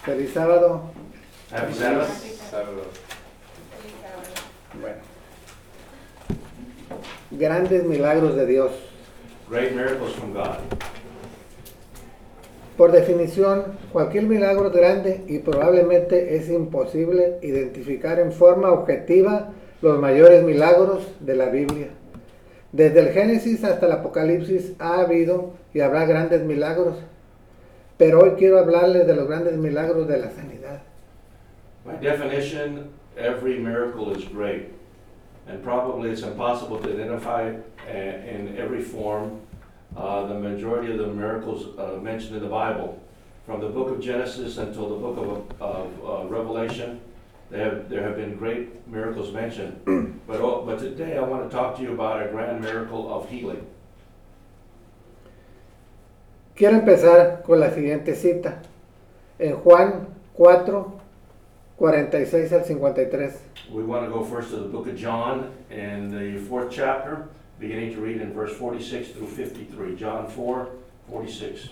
Feliz sábado. Happy Sabbath. Sábado. Bueno. Grandes milagros de Dios. Great miracles from God. Por definición, cualquier milagro es grande y probablemente es imposible identificar en forma objetiva los mayores milagros de la Biblia. Desde el Génesis hasta el Apocalipsis ha habido y habrá grandes milagros, pero hoy quiero hablarles de los grandes milagros de la sanidad. By definition, every miracle is great, and probably it's impossible to identify in every form the majority of the miracles mentioned in the Bible. From the book of Genesis until the book of Revelation, there have been great miracles mentioned. But today I want to talk to you about a grand miracle of healing. Quiero empezar con la siguiente cita, en Juan 4, 46 al 53. We want to go first to the book of John in the 4th chapter, beginning to read in verse 46 through 53. John 4, 46.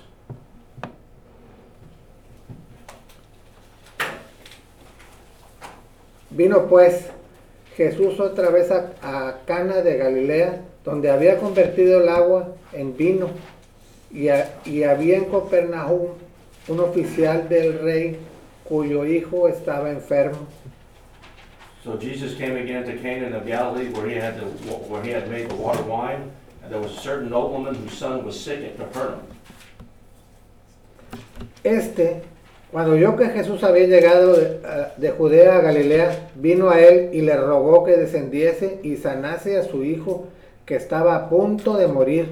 Vino pues Jesús otra vez a Cana de Galilea, donde había convertido el agua en vino, y había en Capernaum un oficial del rey cuyo hijo estaba enfermo. So Jesus came again to Cana of Galilee, where he had made the water wine, and there was a certain nobleman whose son was sick at Capernaum. Cuando oyó que Jesús había llegado de Judea a Galilea, vino a él y le rogó que descendiese y sanase a su hijo, que estaba a punto de morir.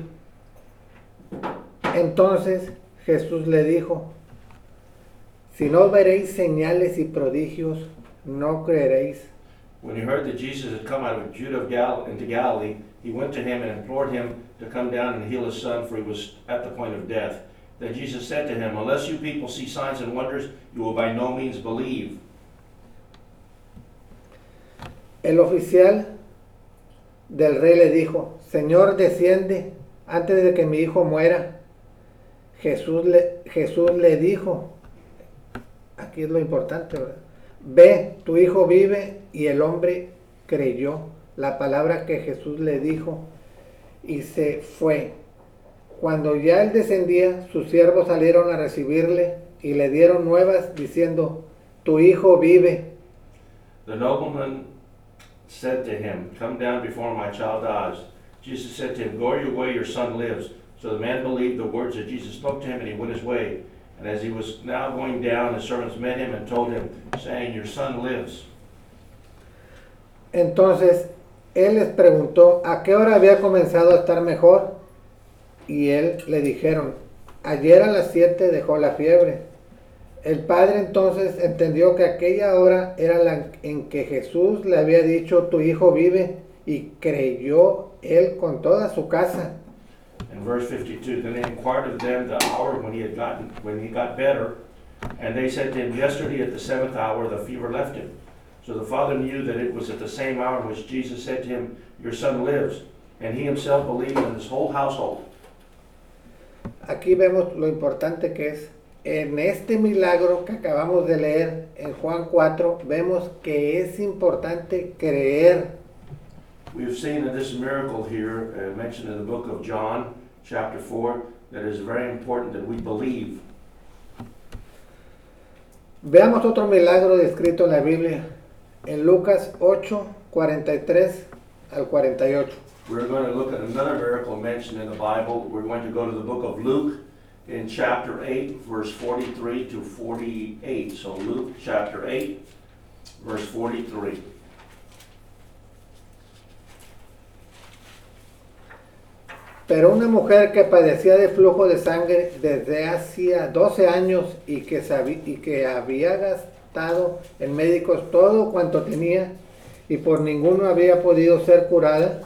Entonces Jesús le dijo: si no veréis señales y prodigios, no creeréis. When he heard that Jesus had come out of Judah into Galilee, he went to him and implored him to come down and heal his son, for he was at the point of death. Then Jesus said to him, unless you people see signs and wonders, you will by no means believe. El oficial del rey le dijo: Señor, desciende antes de que mi hijo muera. Jesús le dijo, aquí es lo importante, ¿verdad? Ve, tu hijo vive. Y el hombre creyó la palabra que Jesús le dijo y se fue. Cuando ya él descendía, sus siervos salieron a recibirle y le dieron nuevas diciendo: tu hijo vive. The nobleman said to him, come down before my child dies. Jesus said to him, go your way, your son lives. So the man believed the words that Jesus spoke to him, and he went his way. And as he was now going down, his servants met him and told him, saying, your son lives. Entonces él les preguntó a qué hora había comenzado a estar mejor, y él le dijeron: ayer a las 7 dejó la fiebre. El padre entonces entendió que aquella hora era la en que Jesús le había dicho: tu hijo vive, y creyó él con toda su casa. In verse 52, then they inquired of them the hour when he got better, and they said to him, yesterday at the 7th hour the fever left him. So the father knew that it was at the same hour in which Jesus said to him, your son lives. And he himself believed, in his whole household. Aquí vemos lo importante que es. En este milagro que acabamos de leer en Juan 4, vemos que es importante creer. We've seen in this miracle here, mentioned in the book of John, chapter 4, that it is very important that we believe. Veamos otro milagro descrito en la Biblia, en Lucas 8, 43 al 48. We're going to look at another miracle mentioned in the Bible. We're going to go to the book of Luke in chapter 8, verse 43 to 48. So Luke chapter 8, verse 43. Pero una mujer que padecía de flujo de sangre desde hacía 12 años y que había gastado en médicos todo cuanto tenía y por ninguno había podido ser curada,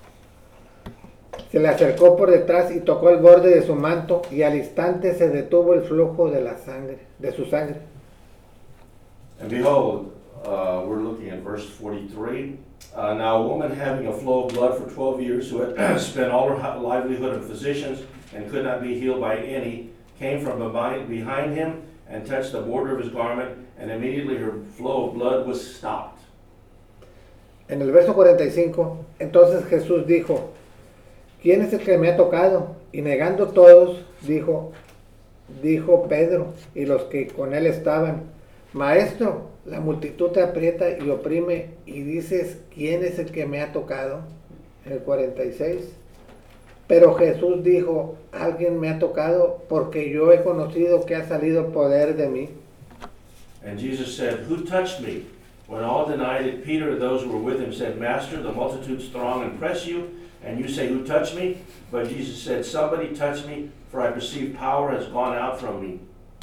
se le acercó por detrás y tocó el borde de su manto, y al instante se detuvo el flujo de su sangre. And behold, we're looking at verse 43. Now a woman having a flow of blood for 12 years, who had spent all her livelihood of physicians and could not be healed by any, came from behind him and touched the border of his garment, and immediately her flow of blood was stopped. En el verso 45, entonces Jesús dijo, ¿quién es el que me ha tocado? Y negando todos, dijo Pedro y los que con él estaban, Maestro, la multitud te aprieta y oprime y dices, ¿quién es el que me ha tocado? En el 46, pero Jesús dijo, alguien me ha tocado porque yo he conocido que ha salido poder de mí. And Jesus said, Who touched me? When all denied it, Peter and those who were with him said, Master, the multitudes throng and press you, and you say, Who touched me? But Jesus said, Somebody touched me, for I perceive power has gone out from me.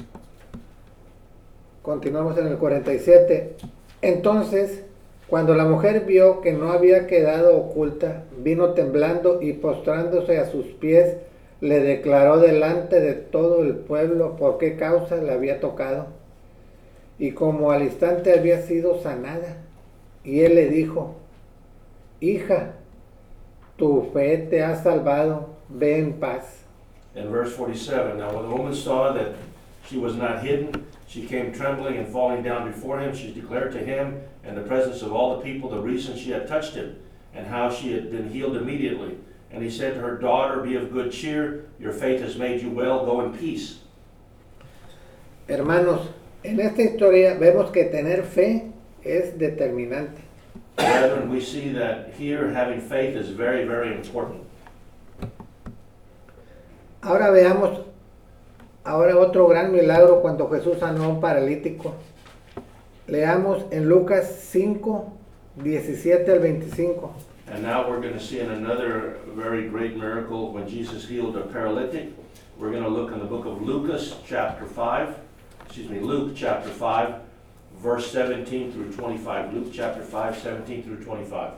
Continuamos en el 47. Entonces, cuando la mujer vio que no había quedado oculta, vino temblando y postrándose a sus pies, le declaró delante de todo el pueblo por qué causa le había tocado, y como al instante había sido sanada. Y él le dijo, hija, tu fe te ha salvado, ve en paz. In verse 47, now when the woman saw that she was not hidden, she came trembling and falling down before him. She declared to him in the presence of all the people the reason she had touched him, and how she had been healed immediately. And he said to her, Daughter, be of good cheer, your faith has made you well, go in peace. Hermanos, en esta historia vemos que tener fe es determinante. Brethren, we see that here having faith is very, very important. Ahora veamos otro gran milagro cuando Jesús sanó a un paralítico. Leamos en Lucas 5, 17 al 25. And now we're going to see in another very great miracle when Jesus healed a paralytic. We're going to look in the book of Luke chapter 5, verse 17 through 25. Luke chapter 5, 17 through 25.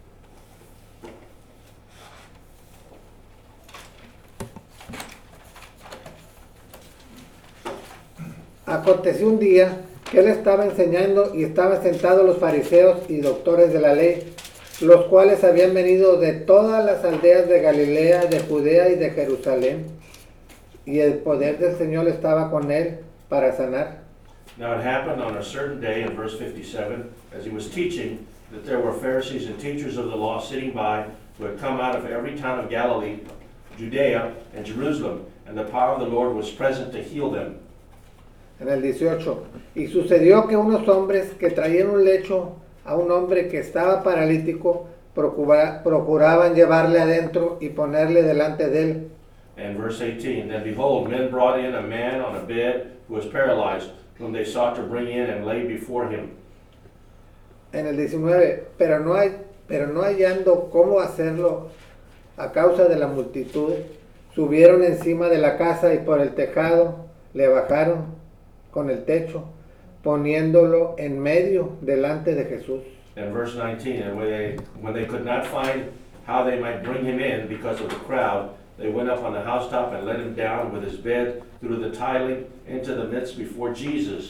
Aconteció un día que él estaba enseñando y estaban sentados los fariseos y doctores de la ley, los cuales habían venido de todas las aldeas de Galilea, de Judea y de Jerusalén, y el poder del Señor estaba con él para sanar. Now it happened on a certain day in verse 57, as he was teaching, that there were Pharisees and teachers of the law sitting by, who had come out of every town of Galilee, Judea, and Jerusalem, and the power of the Lord was present to heal them. En el 18, y sucedió que unos hombres que traían un lecho a un hombre que estaba paralítico, procuraban llevarle adentro y ponerle delante de él. And verse 18, then behold, men brought in a man on a bed who was paralyzed, whom they sought to bring in and lay before him. En el 19, pero no hallando cómo hacerlo a causa de la multitud, subieron encima de la casa y por el tejado le bajaron con el techo, poniéndolo en medio delante de Jesús. And verse 19, and when they could not find how they might bring him in because of the crowd, they went up on the housetop and let him down with his bed through the tiling into the midst before Jesus.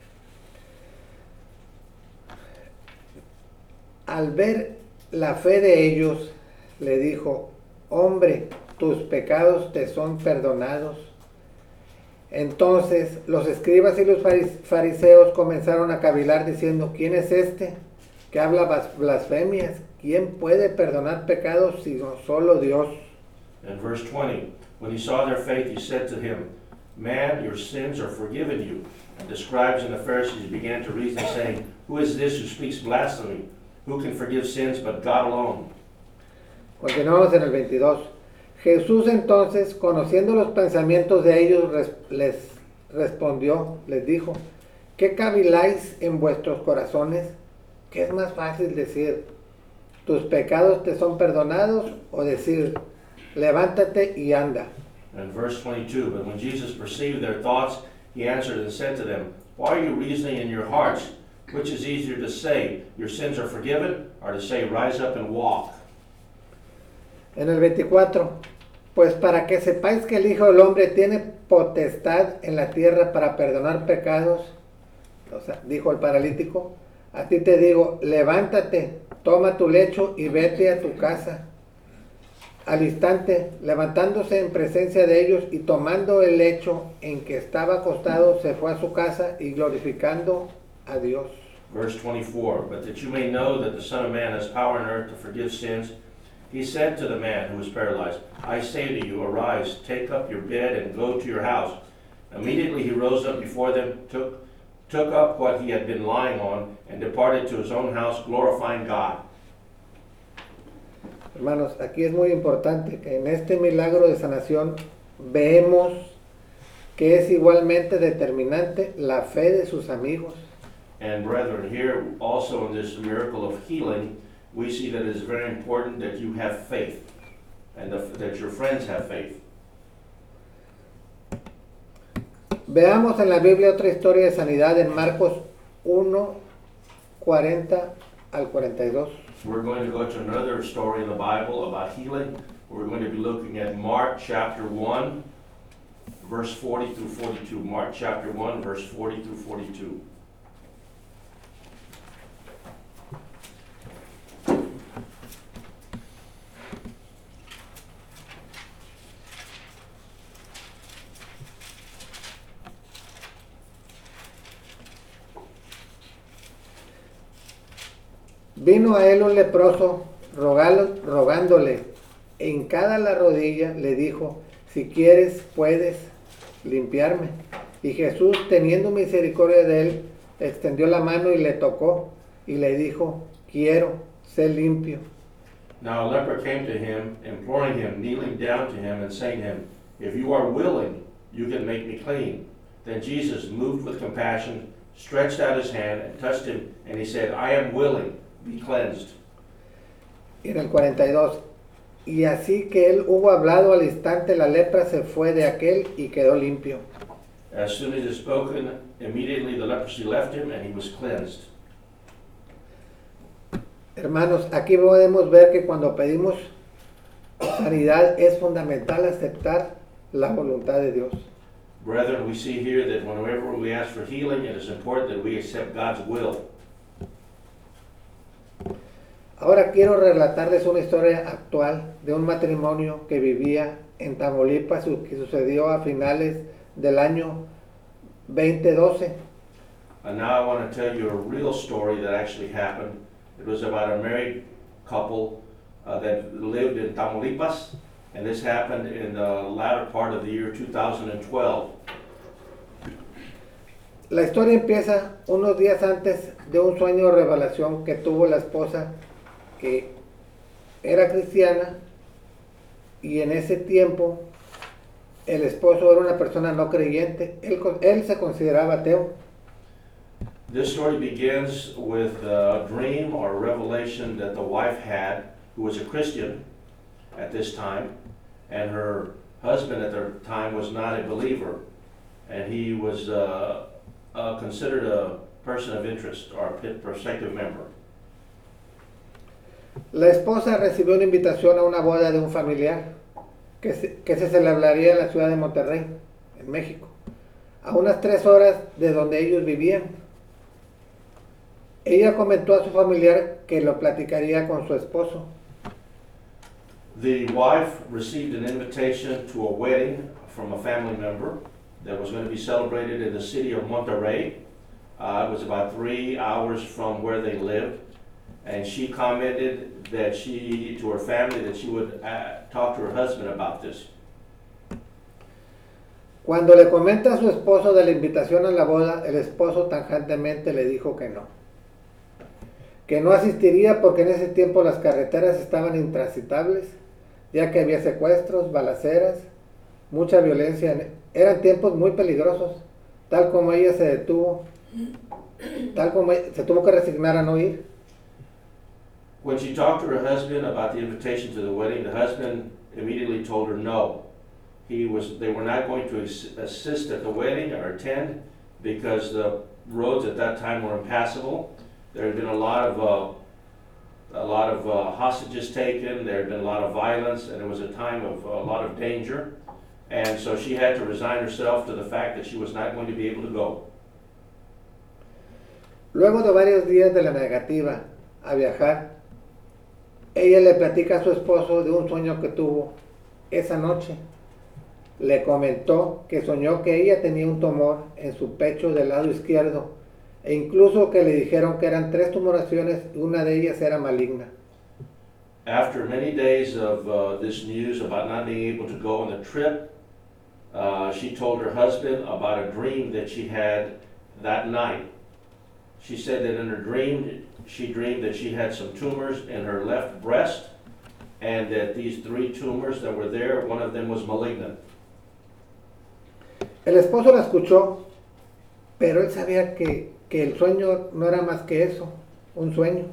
Al ver la fe de ellos, le dijo, hombre, tus pecados te son perdonados. Entonces los escribas y los fariseos comenzaron a cavilar diciendo, ¿quién es este que habla blasfemias? ¿Quién puede perdonar pecados sino solo Dios? And verse 20, when he saw their faith, he said to him, Man, your sins are forgiven you. And the scribes and the Pharisees began to reason, saying, Who is this who speaks blasphemy? Who can forgive sins but God alone? Continuamos en el 22. Jesús entonces, conociendo los pensamientos de ellos, les respondió, les dijo, ¿qué caviláis en vuestros corazones? ¿Qué es más fácil decir, tus pecados te son perdonados? O decir, levántate y anda. And verse 22, but when Jesus perceived their thoughts, he answered and said to them, Why are you reasoning in your hearts? Which is easier to say, your sins are forgiven, or to say, rise up and walk? En el 24, pues para que sepáis que el Hijo del Hombre tiene potestad en la tierra para perdonar pecados, dijo el paralítico, a ti te digo, levántate, toma tu lecho y vete a tu casa. Al instante, levantándose en presencia de ellos y tomando el lecho en que estaba acostado, se fue a su casa y glorificando a Dios. Verse 24, but that you may know that the Son of Man has power on earth to forgive sins, he said to the man who was paralyzed, I say to you, arise, take up your bed and go to your house. Immediately he rose up before them, took up what he had been lying on, and departed to his own house, glorifying God. Hermanos, aquí es muy importante que en este milagro de sanación vemos que es igualmente determinante la fe de sus amigos. And brethren, here also in this miracle of healing, we see that it is very important that you have faith, and that your friends have faith. Veamos en la Biblia otra historia de sanidad en Marcos 1, 40 al 42. We're going to go to another story in the Bible about healing. We're going to be looking at Mark chapter 1, verse 40 through 42. Mark chapter 1, verse 40 through 42. Vino a él un leproso, rogándole, hincada la rodilla, le dijo, si quieres, puedes limpiarme. Y Jesús, teniendo misericordia de él, extendió la mano y le tocó, y le dijo, quiero, sé limpio. Now a leper came to him, imploring him, kneeling down to him, and saying to him, if you are willing, you can make me clean. Then Jesus, moved with compassion, stretched out his hand and touched him, and he said, I am willing. Be cleansed. Y en el 42, y así que él hubo hablado al instante, la lepra se fue de aquel y quedó limpio. As soon as he had spoken, immediately the leprosy left him and he was cleansed. Hermanos, aquí podemos ver que cuando pedimos sanidad es fundamental aceptar la voluntad de Dios. Brethren, we see here that whenever we ask for healing, it is important that we accept God's will. Ahora quiero relatarles una historia actual de un matrimonio que vivía en Tamaulipas que sucedió a finales del año 2012. And now I want to tell you a real story that actually happened. It was about a married couple that lived in Tamaulipas, and this happened in the latter part of the year 2012. La historia empieza unos días antes de un sueño de revelación que tuvo la esposa, que era cristiana, y en ese tiempo el esposo era una persona no creyente. Él se consideraba ateo. This story begins with a dream or a revelation that the wife had, who was a Christian at this time, and her husband at the time was not a believer, and he was considered a person of interest or a prospective member. La esposa recibió una invitación a una boda de un familiar que se celebraría en la ciudad de Monterrey, en México, a unas 3 horas de donde ellos vivían. Ella comentó a su familiar que lo platicaría con su esposo. The wife received an invitation to a wedding from a family member that was going to be celebrated in the city of Monterrey. It was about 3 hours from where they lived. And she commented that to her family, that she would talk to her husband about this. Cuando le comenta a su esposo de la invitación a la boda, el esposo tajantemente le dijo que no asistiría porque en ese tiempo las carreteras estaban intransitables, ya que había secuestros, balaceras, mucha violencia. Eran tiempos muy peligrosos, tal como ella se tuvo que resignar a no ir. When she talked to her husband about the invitation to the wedding, the husband immediately told her no. They were not going to assist at the wedding or attend because the roads at that time were impassable. There had been a lot of hostages taken. There had been a lot of violence, and it was a time of a lot of danger. And so she had to resign herself to the fact that she was not going to be able to go. Luego de varios días de la negativa a viajar, Ella le platica a su esposo de un sueño que tuvo esa noche. Le comentó que soñó que ella tenía un tumor en su pecho del lado izquierdo e incluso que le dijeron que eran 3 tumoraciones y una de ellas era maligna. After many days of this news about not being able to go on the trip, she told her husband about a dream that she had that night. She said that in her dream, she dreamed that she had some tumors in her left breast, and that these 3 tumors that were there, one of them was malignant. El esposo la escuchó, pero él sabía que el sueño no era más que eso, un sueño.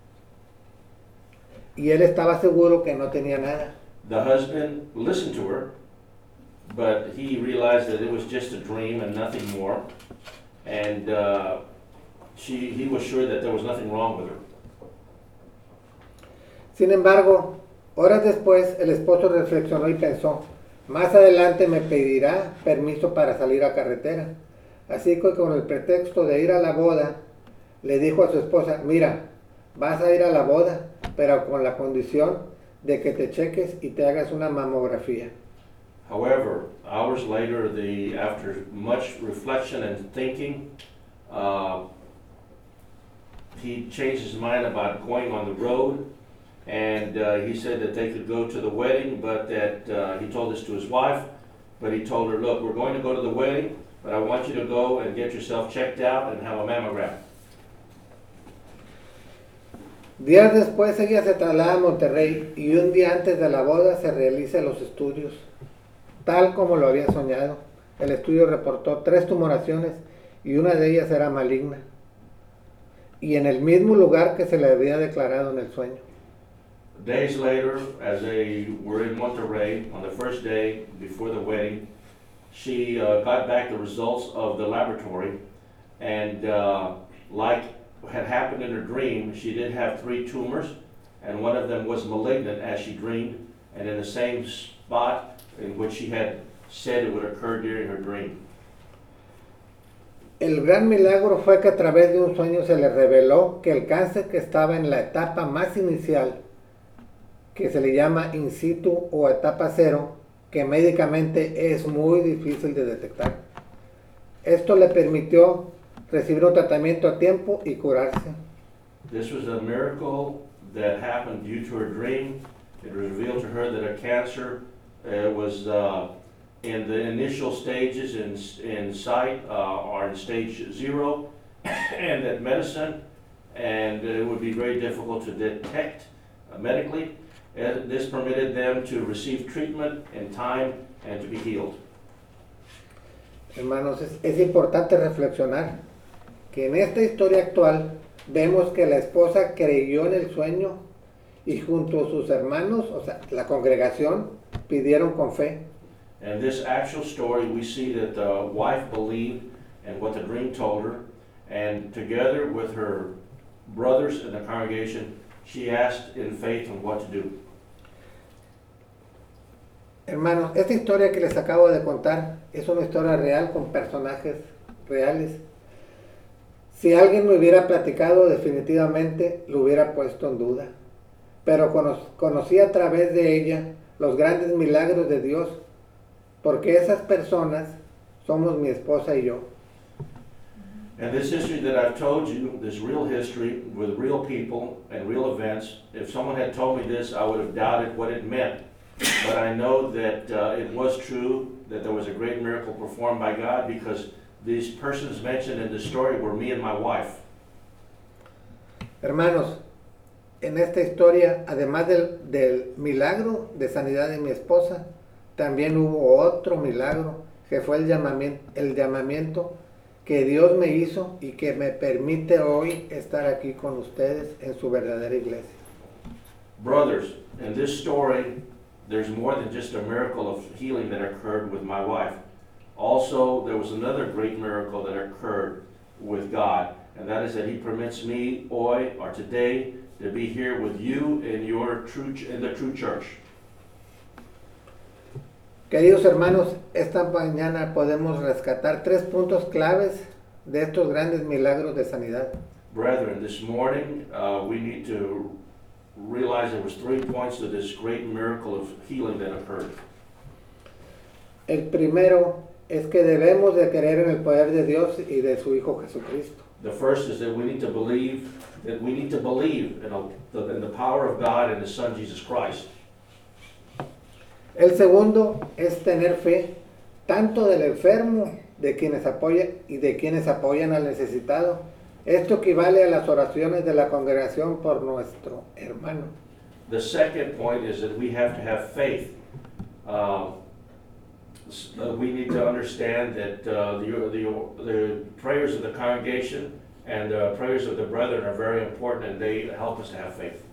Y él estaba seguro que no tenía nada. The husband listened to her, but he realized that it was just a dream and nothing more, and he was sure that there was nothing wrong with her. Sin embargo, horas después el esposo reflexionó y pensó, más adelante me pedirá permiso para salir a carretera. Así que con el pretexto de ir a la boda, le dijo a su esposa, mira, vas a ir a la boda, pero con la condición de que te cheques y te hagas una mamografía. However, hours later, after much reflection and thinking, he changed his mind about going on the road, and he said that they could go to the wedding, but that he told this to his wife, but he told her, look, we're going to go to the wedding, but I want you to go and get yourself checked out and have a mammogram. Días después ella se traslada a Monterrey y un día antes de la boda se realizan los estudios, tal como lo había soñado. El estudio reportó 3 tumoraciones y una de ellas era maligna, y en el mismo lugar que se le había declarado en el sueño. Days later, as they were in Monterrey, on the first day before the wedding, she got back the results of the laboratory, and like had happened in her dream, she did have 3 tumors, and one of them was malignant as she dreamed, and in the same spot in which she had said it would occur during her dream. El gran milagro fue que a través de un sueño se le reveló que el cáncer que estaba en la etapa más inicial, que se le llama in situ o etapa 0, que médicamente es muy difícil de detectar. Esto le permitió recibir un tratamiento a tiempo y curarse. This was a miracle that happened due to her dream. It was revealed to her that her cancer was in the initial stages in sight or in stage 0, and that medicine, and it would be very difficult to detect medically. This permitted them to receive treatment in time and to be healed. Hermanos, es importante reflexionar que en esta historia actual vemos que la esposa creyó en el sueño y junto a sus hermanos, o sea, la congregación, pidieron con fe. In this actual story, we see that the wife believed in what the dream told her, and together with her brothers in the congregation, she asked in faith on what to do. Hermanos, esta historia que les acabo de contar es una historia real con personajes reales. Si alguien me hubiera platicado, definitivamente lo hubiera puesto en duda. Pero conocí a través de ella los grandes milagros de Dios, porque esas personas somos mi esposa y yo. And this history that I've told you, this real history with real people and real events, if someone had told me this, I would have doubted what it meant. But I know that it was true, that there was a great miracle performed by God, because these persons mentioned in the story were me and my wife. Hermanos, en esta historia, además del milagro de sanidad de mi esposa, también hubo otro milagro, que fue el llamamiento que Dios me hizo y que me permite hoy estar aquí con ustedes en su verdadera iglesia. Brothers, in this story, there's more than just a miracle of healing that occurred with my wife. Also, there was another great miracle that occurred with God, and that is that He permits me hoy or today to be here with you in the true church. Queridos hermanos, esta mañana podemos rescatar 3 puntos claves de estos grandes milagros de sanidad. Brethren, this morning we need to realize there was 3 points to this great miracle of healing that occurred. El primero es que debemos de creer en el poder de Dios y de su Hijo Jesucristo. The first is that we need to believe in the power of God and His Son Jesus Christ. El segundo es tener fe, tanto del enfermo, de quienes apoyan y de quienes apoyan al necesitado. Esto equivale a las oraciones de la congregación por nuestro hermano. The second point is that we have to have faith. We need to understand that the prayers of the congregation and the prayers of the brethren are very important, and they help us to have faith.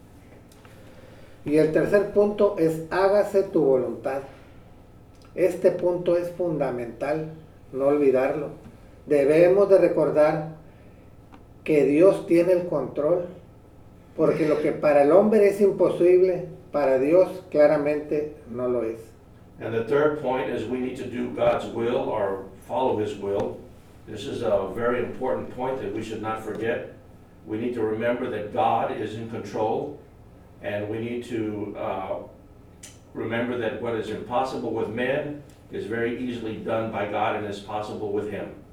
Y el tercer punto es hágase tu voluntad. Este punto es fundamental, no olvidarlo. Debemos de recordar que Dios tiene el control, porque lo que para el hombre es imposible, para Dios claramente no lo es. And the third point is we need to do God's will or follow His will. This is a very important point that we should not forget. We need to remember that God is in control, and we need to remember that what is impossible with men is very easily done by God and is possible with Him.